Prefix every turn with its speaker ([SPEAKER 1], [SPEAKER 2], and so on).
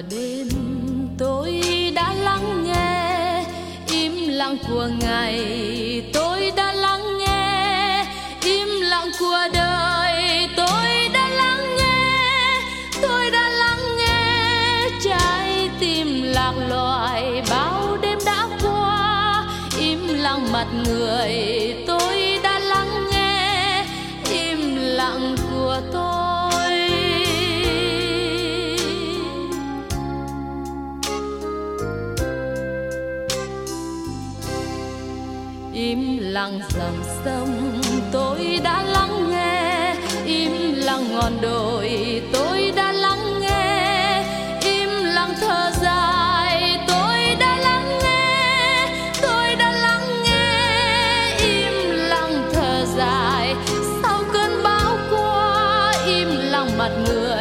[SPEAKER 1] đêm tôi đã lắng nghe im lặng của ngày, tôi đã lắng nghe im lặng của đời, tôi đã lắng nghe, tôi đã lắng nghe trái tim lạc loài bao đêm đã qua. Im lặng mặt người, tôi đã lắng nghe im lặng của tôi. Im lặng dòng sông, tôi đã lắng nghe im lặng ngọn đồi, tôi đã lắng nghe im lặng thở dài, tôi đã lắng nghe, tôi đã lắng nghe im lặng thở dài. Sau cơn bão qua im lặng mặt người,